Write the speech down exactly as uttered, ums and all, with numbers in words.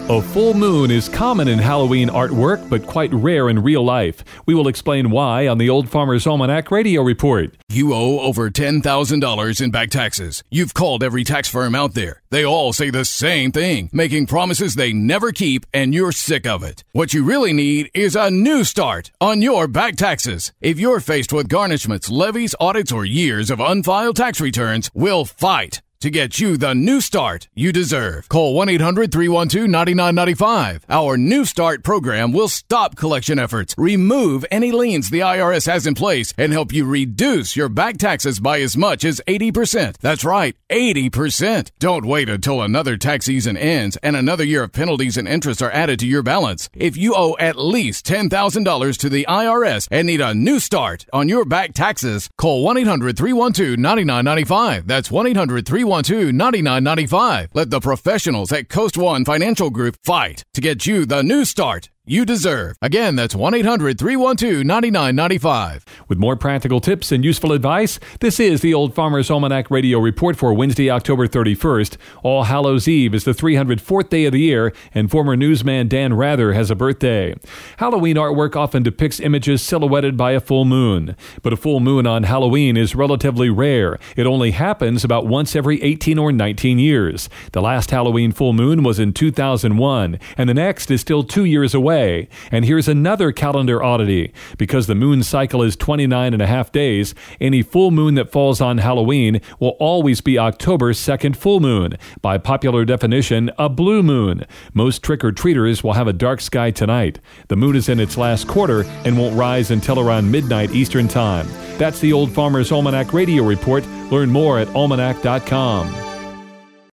A full moon is common in Halloween artwork, but quite rare in real life. We will explain why on the Old Farmer's Almanac Radio Report. You owe over ten thousand dollars in back taxes. You've called every tax firm out there. They all say the same thing, making promises they never keep, and you're sick of it. What you really need is a new start on your back taxes. If you're faced with garnishments, levies, audits, or years of unfiled tax returns, we'll fight to get you the new start you deserve. Call one eight hundred, three one two, nine nine nine five. Our New Start program will stop collection efforts, remove any liens the I R S has in place, and help you reduce your back taxes by as much as eighty percent. That's right, eighty percent. Don't wait until another tax season ends and another year of penalties and interest are added to your balance. If you owe at least ten thousand dollars to the I R S and need a new start on your back taxes, call one eight hundred, three one two, nine nine nine five. That's one eight hundred, three one two, nine nine nine five. Let the professionals at Coast One Financial Group fight to get you the new start you deserve. Again, that's one eight hundred, three one two, nine nine nine five. With more practical tips and useful advice, this is the Old Farmer's Almanac Radio Report for Wednesday, October thirty-first. All Hallows Eve is the three hundred fourth day of the year, and former newsman Dan Rather has a birthday. Halloween artwork often depicts images silhouetted by a full moon. But a full moon on Halloween is relatively rare. It only happens about once every eighteen or nineteen years. The last Halloween full moon was in two thousand one, and the next is still two years away. And here's another calendar oddity. Because the moon cycle is twenty-nine and a half days, any full moon that falls on Halloween will always be October's second full moon. By popular definition, a blue moon. Most trick-or-treaters will have a dark sky tonight. The moon is in its last quarter and won't rise until around midnight Eastern Time. That's the Old Farmer's Almanac Radio Report. Learn more at almanac dot com.